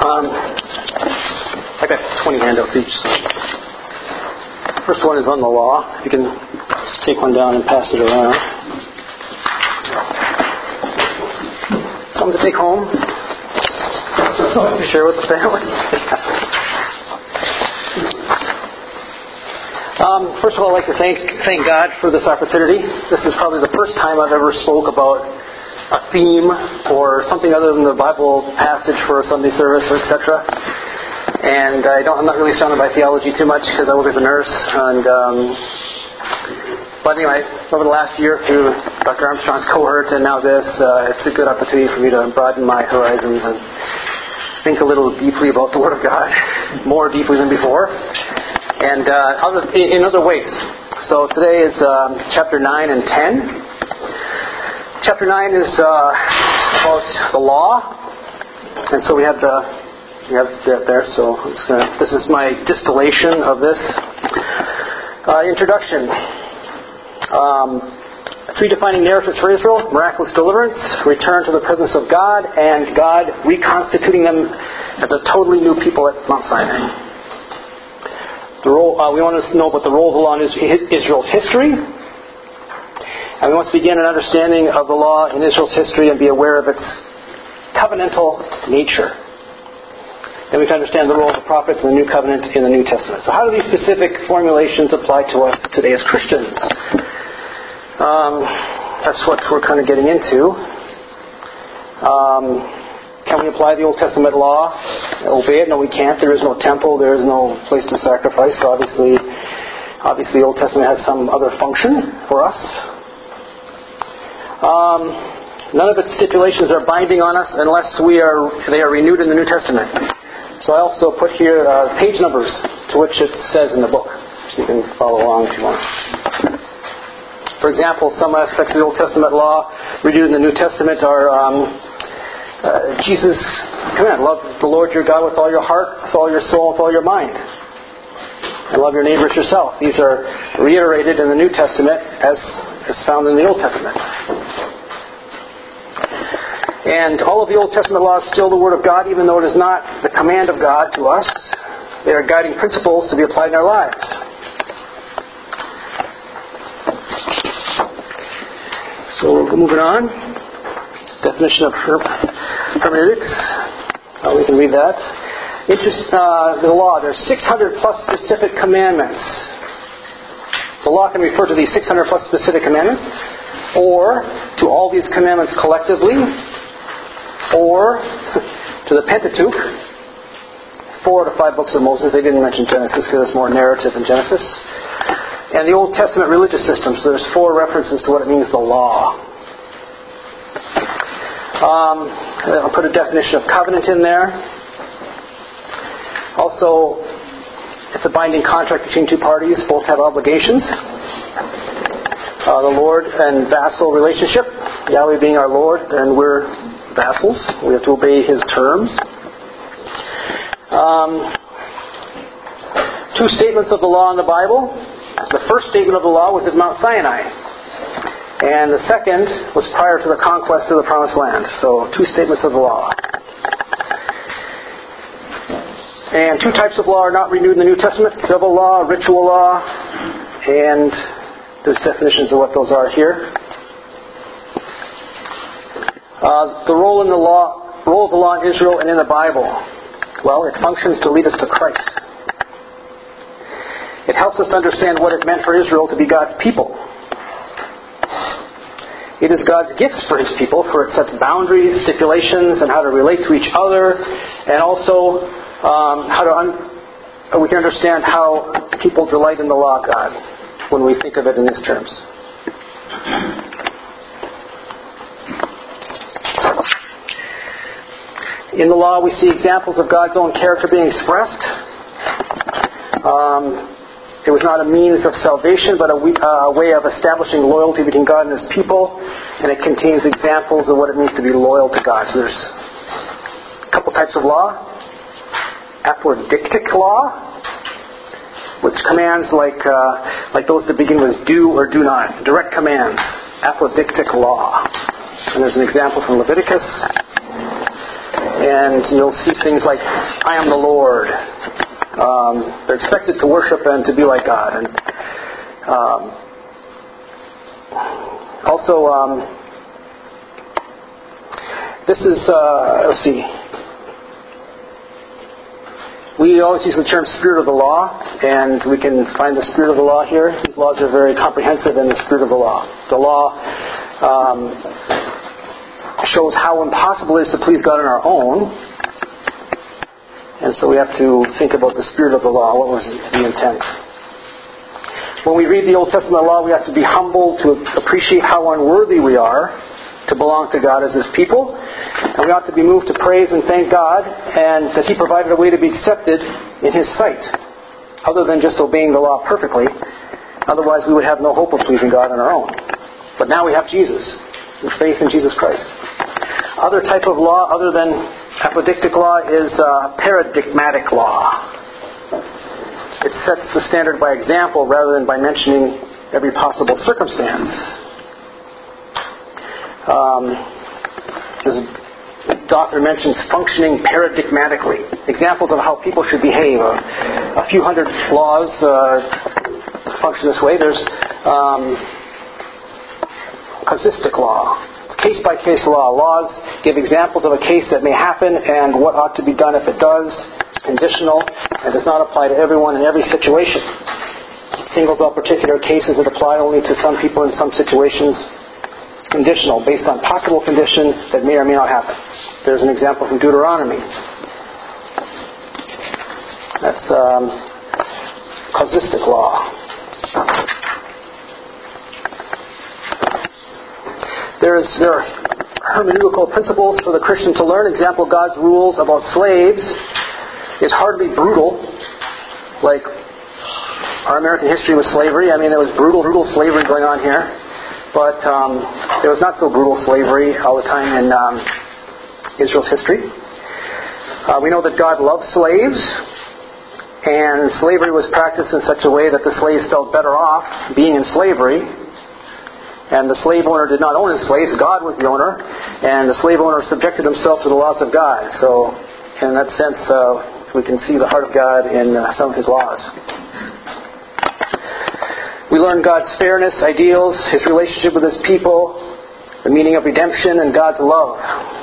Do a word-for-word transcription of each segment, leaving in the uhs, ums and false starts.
Um, I got twenty handouts each. So. First one is on the law. You can just take one down and pass it around. Something to take home. Share with the family. um, first of all, I'd like to thank thank God for this opportunity. This is probably the first time I've ever spoke about a theme or something other than the Bible passage for a Sunday service, or et cetera. And I don't, I'm not really surrounded by theology too much because I work as a nurse. And um, but anyway, over the last year through Doctor Armstrong's cohort and now this, uh, it's a good opportunity for me to broaden my horizons and think a little deeply about the Word of God, more deeply than before, and uh, other, in other ways. So today is um, chapter nine and ten. Chapter nine is uh, about the law, and so we have the we have that there. So I'm just gonna, this is my distillation of this uh, introduction. Um, Three defining narratives for Israel: miraculous deliverance, return to the presence of God, and God reconstituting them as a totally new people at Mount Sinai. The role, uh, we want to know about the role of the law in Israel's history. And we must begin an understanding of the law in Israel's history and be aware of its covenantal nature. Then we can understand the role of the prophets in the New Covenant in the New Testament. So how do these specific formulations apply to us today as Christians? Um, that's what we're kind of getting into. Um, can we apply the Old Testament law? Obey it? No, we can't. There is no temple. There is no place to sacrifice. So obviously, obviously, the Old Testament has some other function for us. Um, none of its stipulations are binding on us unless we are they are renewed in the New Testament. So I also put here uh, page numbers to which it says in the book, so you can follow along if you want. For example, some aspects of the Old Testament law renewed in the New Testament are um, uh, Jesus' command: love the Lord your God with all your heart, with all your soul, with all your mind, and love your neighbors yourself. These are reiterated in the New Testament as is found in the Old Testament. And all of the Old Testament law is still the Word of God, even though it is not the command of God to us. They are guiding principles to be applied in our lives. So we're moving on. Definition of hermeneutics. Uh, we can read that. Interest, uh, the law. There's six hundred plus specific commandments. The law can refer to these six hundred plus specific commandments, or to all these commandments collectively, or to the Pentateuch, four to five books of Moses. They didn't mention Genesis because it's more narrative in Genesis. And the Old Testament religious system. So there's four references to what it means, the law. Um, I'll put a definition of covenant in there. Also, it's a binding contract between two parties. Both have obligations. Uh, the Lord and vassal relationship. Yahweh being our Lord, and we're vassals. We have to obey His terms. Um, two statements of the law in the Bible. The first statement of the law was at Mount Sinai, and the second was prior to the conquest of the Promised Land. So, two statements of the law. And two types of law are not renewed in the New Testament: civil law, ritual law, and there's definitions of what those are here. Uh, the role in the law, role of the law in Israel and in the Bible. Well, it functions to lead us to Christ. It helps us to understand what it meant for Israel to be God's people. It is God's gifts for His people, for it sets boundaries, stipulations, and how to relate to each other, and also um, how to un- we can understand how people delight in the law of God when we think of it in these terms. In the law, we see examples of God's own character being expressed. Um, it was not a means of salvation, but a uh, way of establishing loyalty between God and His people. And it contains examples of what it means to be loyal to God. So there's a couple types of law. Apodictic law, which commands like uh, like those that begin with do or do not. Direct commands. Apodictic law. And there's an example from Leviticus. and you'll see things like, I am the Lord. Um, they're expected to worship and to be like God. And um, also, um, this is, uh, let's see, we always use the term spirit of the law, and we can find the spirit of the law here. These laws are very comprehensive in the spirit of the law. The law um, shows how impossible it is to please God on our own, and so we have to think about the spirit of the law. What was the intent? When we read the Old Testament law, we have to be humble to appreciate how unworthy we are to belong to God as His people. And we ought to be moved to praise and thank God and that He provided a way to be accepted in His sight, other than just obeying the law perfectly. Otherwise we would have no hope of pleasing God on our own. But now we have Jesus, with faith in Jesus Christ. Other type of law other than apodictic law is uh, paradigmatic law. It sets the standard by example rather than by mentioning every possible circumstance. Um, the author mentions functioning paradigmatically. Examples of how people should behave. A, a few hundred laws uh, function this way. There's um, casuistic law, case-by-case law. Laws give examples of a case that may happen and what ought to be done if it does. It's conditional and does not apply to everyone in every situation. It singles out particular cases that apply only to some people in some situations. Conditional, based on possible condition that may or may not happen. There's an example from Deuteronomy. That's um, casuistic law. There's, there are hermeneutical principles for the Christian to learn. Example, God's rules about slaves is hardly brutal, like our American history with slavery. I mean, there was brutal, brutal slavery going on here. But um, there was not so brutal slavery all the time in um, Israel's history. Uh, we know that God loved slaves, and slavery was practiced in such a way that the slaves felt better off being in slavery. And the slave owner did not own his slaves. God was the owner, and the slave owner subjected himself to the laws of God. So, in that sense, uh, we can see the heart of God in uh, some of His laws. We learn God's fairness, ideals, His relationship with His people, the meaning of redemption, and God's love.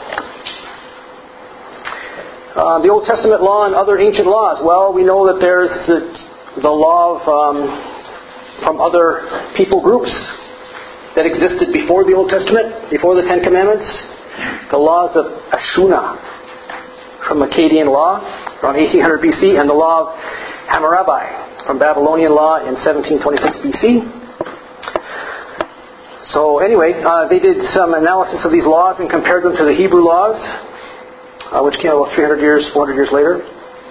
Uh, the Old Testament law and other ancient laws. Well, we know that there's the, the law of, um, from other people groups that existed before the Old Testament, before the Ten Commandments. The laws of Ashuna from Akkadian law around eighteen hundred B C, and the law of Hammurabi from Babylonian law in seventeen twenty-six B C. So anyway, uh, they did some analysis of these laws and compared them to the Hebrew laws, uh, which came about three hundred years, four hundred years later.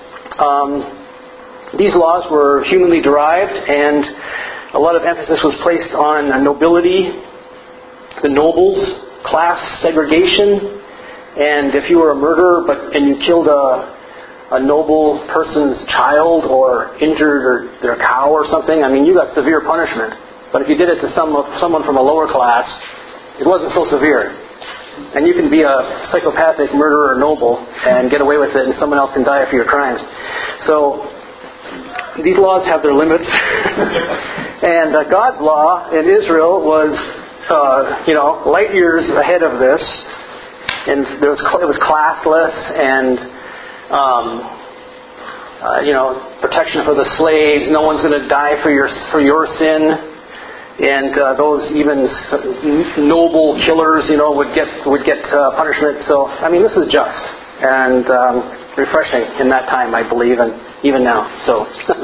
Um, these laws were humanly derived, and a lot of emphasis was placed on nobility, the nobles, class segregation, and if you were a murderer but and you killed a a noble person's child or injured or their cow or something, I mean, you got severe punishment. But if you did it to some, someone from a lower class, it wasn't so severe. And you can be a psychopathic murderer or noble and get away with it, and someone else can die for your crimes. So these laws have their limits. And uh, God's law in Israel was, uh, you know, light years ahead of this. And there was, it was classless and Um, uh, you know, protection for the slaves. No one's going to die for your for your sin, and uh, those even noble killers, you know, would get would get uh, punishment. So, I mean, this is just and um, refreshing in that time, I believe, and even now. So,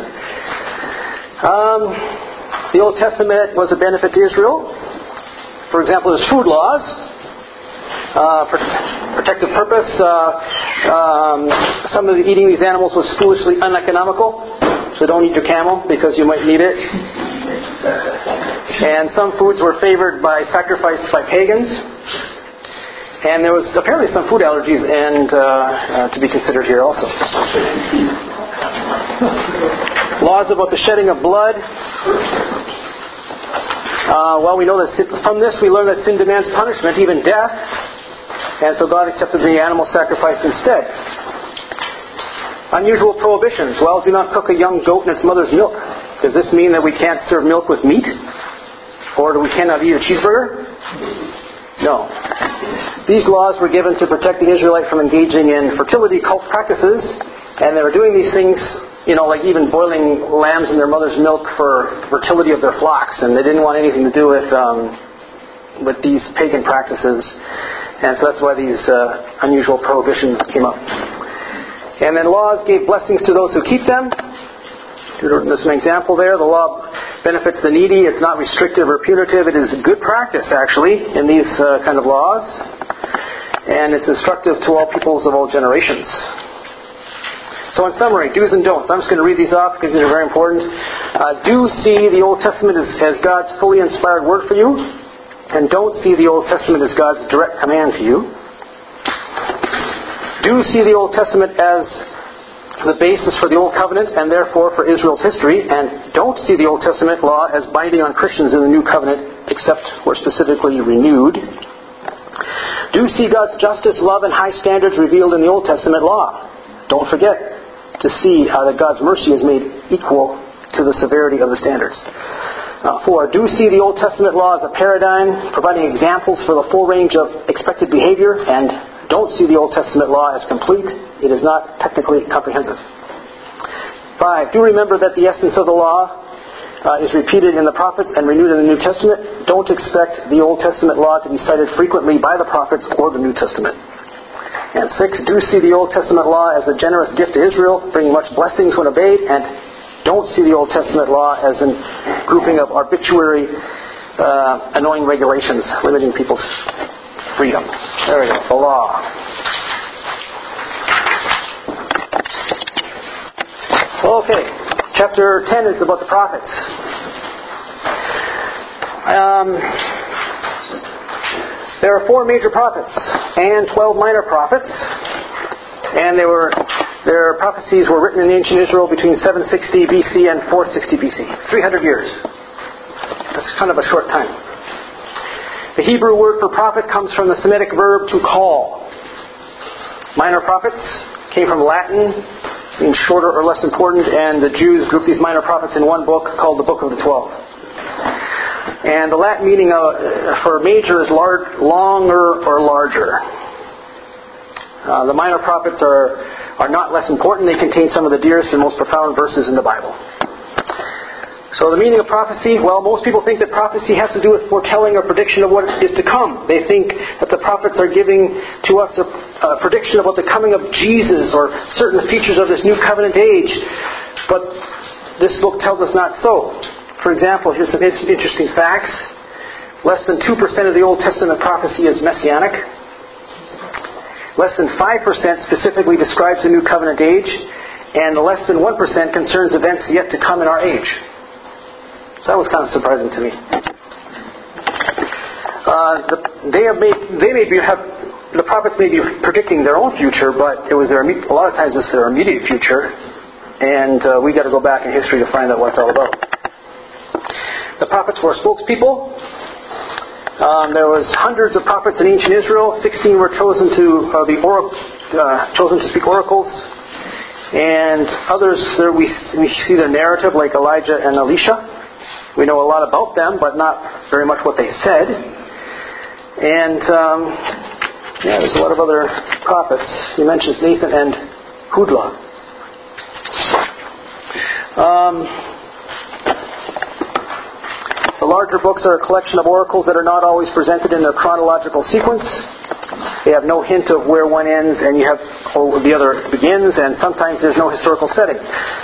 um, the Old Testament was a benefit to Israel. For example, there's food laws. Uh, for protective purpose. Uh, um, some of the eating these animals was foolishly uneconomical, so don't eat your camel because you might need it. And some foods were favored by sacrifice by pagans. And there was apparently some food allergies and uh, uh, to be considered here also. Laws about the shedding of blood. Uh, well, we know that from this we learn that sin demands punishment, even death. And so God accepted the animal sacrifice instead. Unusual prohibitions. Well, do not cook a young goat in its mother's milk. Does this mean that we can't serve milk with meat? Or that we cannot eat a cheeseburger? No. These laws were given to protect the Israelite from engaging in fertility cult practices, and they were doing these things, you know, like even boiling lambs in their mother's milk for fertility of their flocks, and they didn't want anything to do with um, with these pagan practices, and so that's why these uh, unusual prohibitions came up. And then laws gave blessings to those who keep them. There's an example there. The law benefits the needy. It's not restrictive or punitive. It is good practice, actually, in these uh, kind of laws. And it's instructive to all peoples of all generations. So in summary, do's and don'ts. I'm just going to read these off because these are very important. Uh, do see the Old Testament as, as God's fully inspired word for you. And don't see the Old Testament as God's direct command to you. Do see the Old Testament as the basis for the Old Covenant and therefore for Israel's history, and don't see the Old Testament law as binding on Christians in the New Covenant except where specifically renewed. Do see God's justice, love, and high standards revealed in the Old Testament law. Don't forget to see how that God's mercy is made equal to the severity of the standards. Uh, four, do see the Old Testament law as a paradigm, providing examples for the full range of expected behavior, and don't see the Old Testament law as complete. It is not technically comprehensive. Five, do remember that the essence of the law uh, is repeated in the prophets and renewed in the New Testament. Don't expect the Old Testament law to be cited frequently by the prophets or the New Testament. And six, do see the Old Testament law as a generous gift to Israel, bringing much blessings when obeyed, and don't see the Old Testament law as a grouping of arbitrary, uh, annoying regulations limiting people's freedom. There we go. The law. Okay. Chapter ten is about the prophets. Um, there are four major prophets and twelve minor prophets, and they were their prophecies were written in ancient Israel between seven sixty B C and four sixty B C. three hundred years. That's kind of a short time. The Hebrew word for prophet comes from the Semitic verb to call. Minor prophets came from Latin, means shorter or less important, and the Jews grouped these minor prophets in one book called the Book of the Twelve. And the Latin meaning uh, for major is large, longer or larger. Uh, the minor prophets are, are not less important. They contain some of the dearest and most profound verses in the Bible. So the meaning of prophecy, well, most people think that prophecy has to do with foretelling or prediction of what is to come. They think that the prophets are giving to us a, a prediction about the coming of Jesus or certain features of this new covenant age. But this book tells us not so. For example, here's some interesting facts. Less than two percent of the Old Testament prophecy is messianic. Less than five percent specifically describes the new covenant age. And less than one percent concerns events yet to come in our age. So that was kind of surprising to me. Uh, the, they have made, they may be, have, the prophets may be predicting their own future, but it was their, a lot of times it's their immediate future, and uh, we got to go back in history to find out what it's all about. The prophets were spokespeople. Um, there was hundreds of prophets in ancient Israel. Sixteen were chosen to uh, be or, uh, chosen to speak oracles, and others there we we see their narrative, like Elijah and Elisha. We know a lot about them, but not very much what they said. And, um, yeah, there's a lot of other prophets. He mentions Nathan and Hudlah. Um, the larger books are a collection of oracles that are not always presented in their chronological sequence. They have no hint of where one ends and you have oh, the other begins, and sometimes there's no historical setting.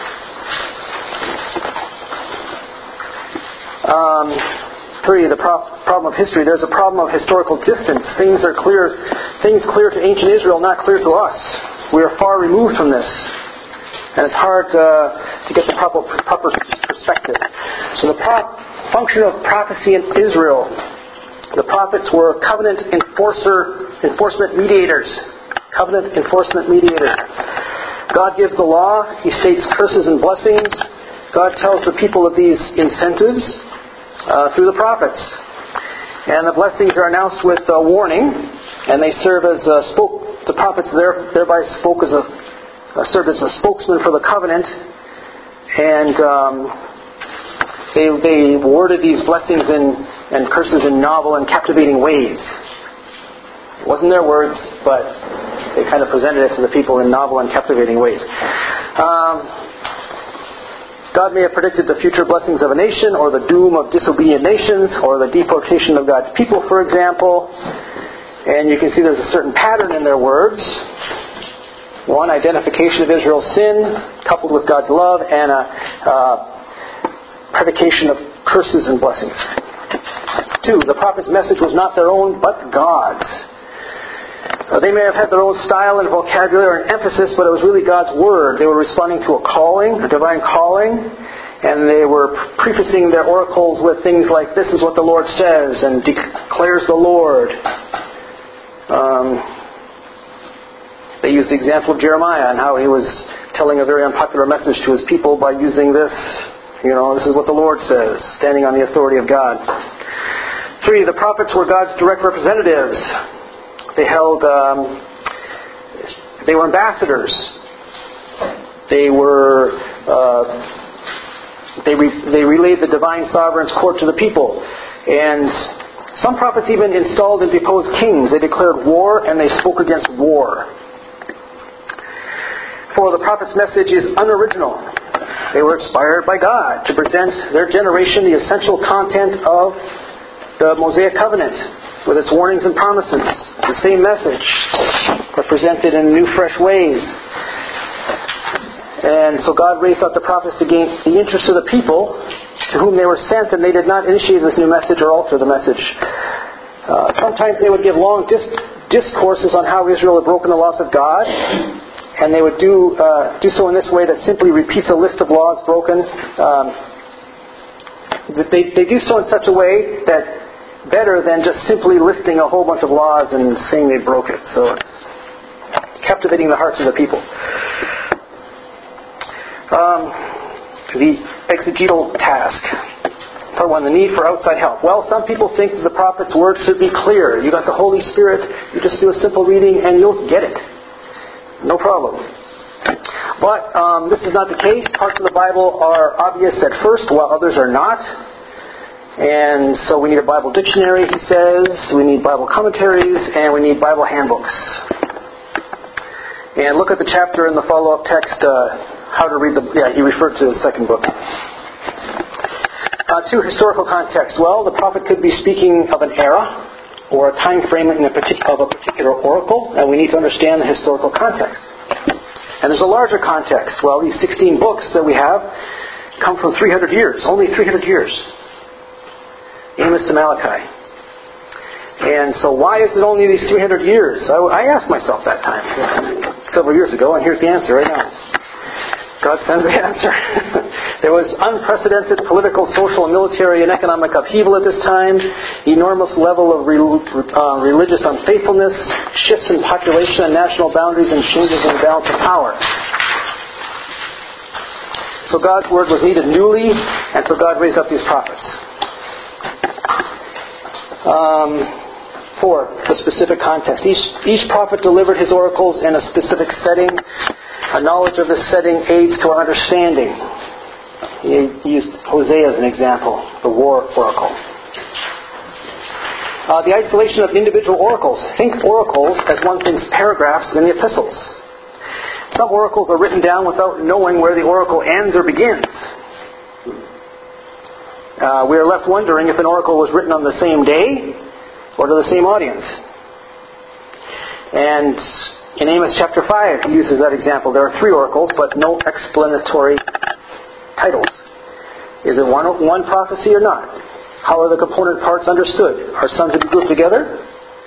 Um, three, the pro- problem of history. There's a problem of historical distance. Things are clear, things clear to ancient Israel, not clear to us. We are far removed from this, and it's hard uh, to get the proper, proper perspective. So the pro- function of prophecy in Israel: the prophets were covenant enforcer, enforcement mediators. Covenant enforcement mediators. God gives the law. He states curses and blessings. God tells the people of these incentives Uh, through the prophets. And the blessings are announced with a warning, And they serve as a spoke. The prophets there, thereby spoke as a uh, served as a spokesman for the covenant, and um, they they worded these blessings and and curses in novel and captivating ways. It wasn't their words, but they kind of presented it to the people in novel and captivating ways. Um, God may have predicted the future blessings of a nation, or the doom of disobedient nations, or the deportation of God's people, for example. And you can see there's a certain pattern in their words. One, identification of Israel's sin, coupled with God's love, and a uh, predication of curses and blessings. Two, the prophet's message was not their own, but God's. Uh, they may have had their own style and vocabulary and emphasis, but it was really God's Word. They were responding to a calling, a divine calling, and they were prefacing their oracles with things like, "This is what the Lord says," and "declares the Lord." Um, they used the example of Jeremiah and how he was telling a very unpopular message to his people by using this, you know, "This is what the Lord says," standing on the authority of God. Three, the prophets were God's direct representatives. They held, um, they were ambassadors. They were, uh, they re- they relayed the divine sovereign's court to the people. And some prophets even installed and deposed kings. They declared war and they spoke against war. For the prophet's message is unoriginal. They were inspired by God to present their generation the essential content of the Mosaic covenant, with its warnings and promises. The same message, but presented in new, fresh ways. And so God raised up the prophets to gain the interest of the people to whom they were sent, and they did not initiate this new message or alter the message. Uh, sometimes they would give long dis- discourses on how Israel had broken the laws of God, and they would do uh, do so in this way that simply repeats a list of laws broken. Um, they, they do so in such a way that better than just simply listing a whole bunch of laws and saying they broke it. So it's captivating the hearts of the people. Um, the exegetal task. Part one, the need for outside help. Well, some people think that the prophet's words should be clear. You got the Holy Spirit, you just do a simple reading and you'll get it. No problem. But um, this is not the case. Parts of the Bible are obvious at first, while others are not. And so we need a Bible dictionary, he says. We need Bible commentaries, and we need Bible handbooks. And look at the chapter in the follow-up text, uh, how to read the... Yeah, he referred to the second book. Uh, two, historical context. Well, the prophet could be speaking of an era or a time frame in a partic- of a particular oracle, and we need to understand the historical context. And there's a larger context. Well, these sixteen books that we have come from three hundred years, only three hundred years. Amos to Malachi. And so why is it only these three hundred years? I, I asked myself that time several years ago, and here's the answer right now. God sends the answer. There was unprecedented political, social, and military and economic upheaval at this time, enormous level of re, uh, religious unfaithfulness, shifts in population and national boundaries, and changes in the balance of power. So God's word was needed newly, and so God raised up these prophets. Um, four, the specific context. Each, each prophet delivered his oracles in a specific setting. A knowledge of this setting aids to our understanding. He used Hosea as an example, the war oracle. Uh, the isolation of individual oracles. Think oracles as one thinks paragraphs in the epistles. Some oracles are written down without knowing where the oracle ends or begins. Uh, we are left wondering if an oracle was written on the same day or to the same audience. And in Amos chapter five, he uses that example. There are three oracles, but no explanatory titles. Is it one, one prophecy or not? How are the component parts understood? Are some to be grouped together?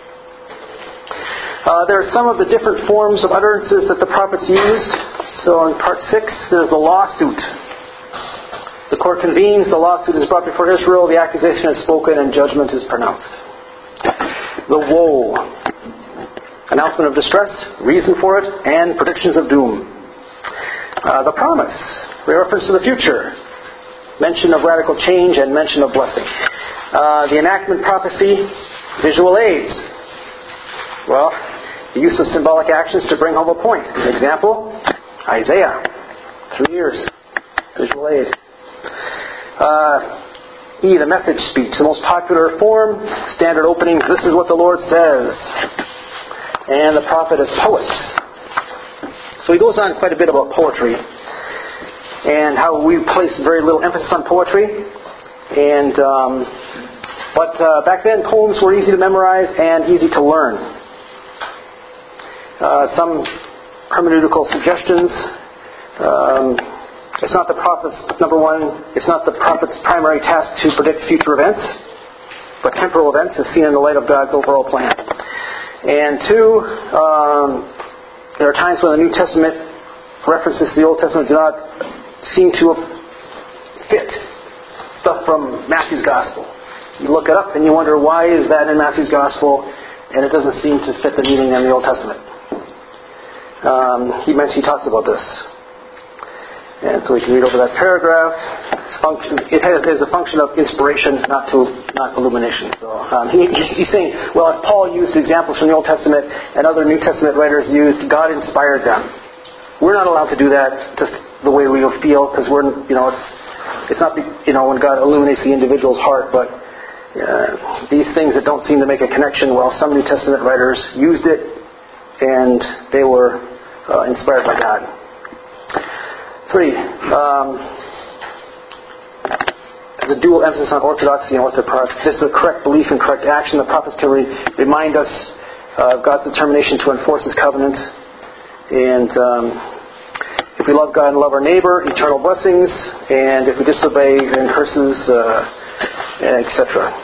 Uh, there are some of the different forms of utterances that the prophets used. So in part six, there's the lawsuit. The court convenes, the lawsuit is brought before Israel, the accusation is spoken, and judgment is pronounced. The woe. Announcement of distress, reason for it, and predictions of doom. Uh, the promise, reference to the future. Mention of radical change and mention of blessing. Uh, the enactment prophecy, visual aids. Well, the use of symbolic actions to bring home a point. An example, Isaiah, three years, visual aid. Uh, E, the message speech, the most popular form, standard opening, this is what the Lord says. And the prophet is poet. So he goes on quite a bit about poetry and how we place very little emphasis on poetry. And um, but uh, back then, poems were easy to memorize and easy to learn. Uh, some hermeneutical suggestions. Um, It's not the prophet's, number one, it's not the prophet's primary task to predict future events, but temporal events as seen in the light of God's overall plan. And two, um, there are times when the New Testament references to the Old Testament do not seem to fit stuff from Matthew's Gospel. You look it up and you wonder, why is that in Matthew's Gospel, and it doesn't seem to fit the meaning in the Old Testament. Um, he mentions, he talks about this. And so we can read over that paragraph. It's function, it has, has a function of inspiration, not to not illumination. So um, he, he's saying, well, if Paul used examples from the Old Testament and other New Testament writers used, God inspired them. We're not allowed to do that just the way we feel, because we're, you know, it's it's not, you know, when God illuminates the individual's heart, but uh, these things that don't seem to make a connection. Well, some New Testament writers used it, and they were uh, inspired by God. Three, um, the dual emphasis on orthodoxy and orthopraxy. This is a correct belief and correct action. The prophets can re- remind us of God's determination to enforce His covenant. And um, if we love God and love our neighbor, eternal blessings. And if we disobey, then curses, uh, et cetera.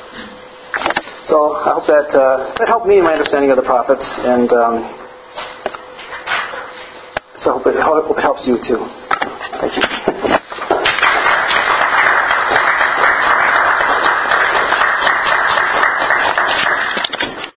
So I hope that uh, that helped me in my understanding of the prophets. And um, so I hope it, I hope it helps you too. Thank you.